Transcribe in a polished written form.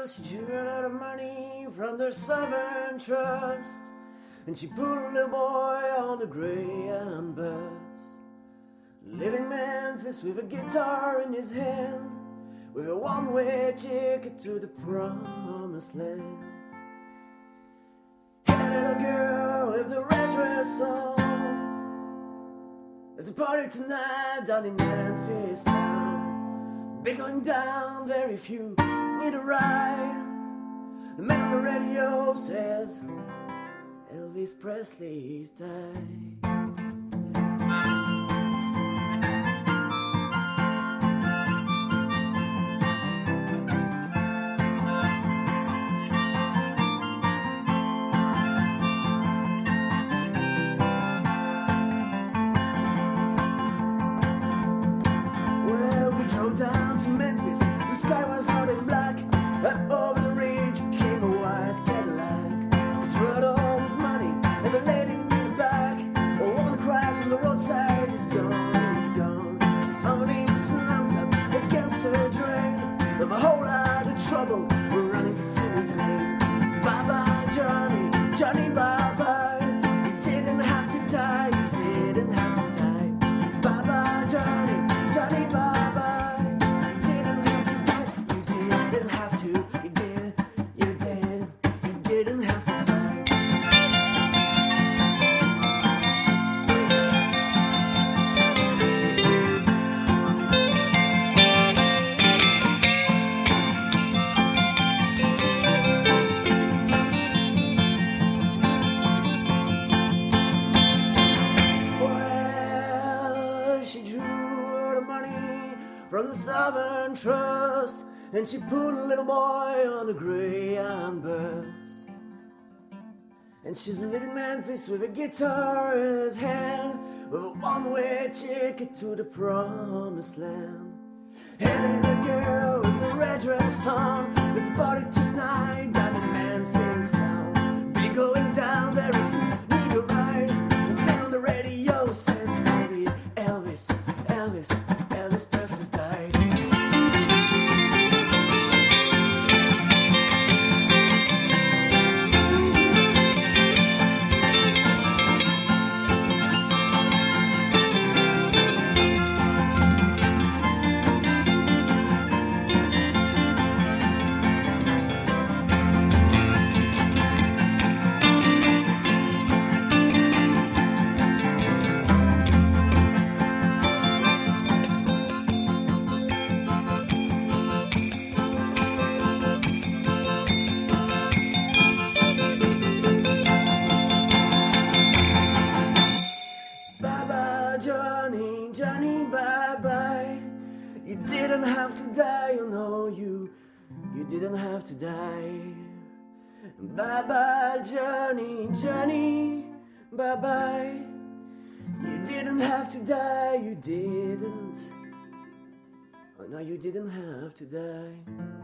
She drew a lot of money from the Southern Trust, and she put a little boy on the Greyhound bus. Living in Memphis with a guitar in his hand, with a one-way ticket to the promised land. Hey, little girl with the red dress on, there's a party tonight down in Memphis town. Been going down, very few need a ride. The man on the radio says Elvis Presley's died. Down to Memphis, the sky was hot and black. Over the ridge came a white Cadillac. He drew all his money and the lady in the back. A woman cried from the roadside, he's gone, he's gone. Found him slumped up against her drain, with a whole lot of trouble running through his name. Bye-bye, Johnny, Johnny, bye-bye. You didn't have to die, you didn't have to die. Bye-bye, Johnny, Johnny, bye-bye. From the Southern Trust, and she put a little boy on a Greyhound bus. And she's living in Memphis with a guitar in his hand, with a one-way ticket to the promised land. Hey, little girl with the red dress on, there's a party tonight down in Memphis town. Be going down very few need a ride. The man on the radio says, baby, Elvis, Elvis, Elvis Presley's died. Johnny, Johnny, bye-bye. You didn't have to die, oh no, you didn't have to die. Bye-bye, Johnny, Johnny, bye-bye. You didn't have to die, you didn't. Oh no, you didn't have to die.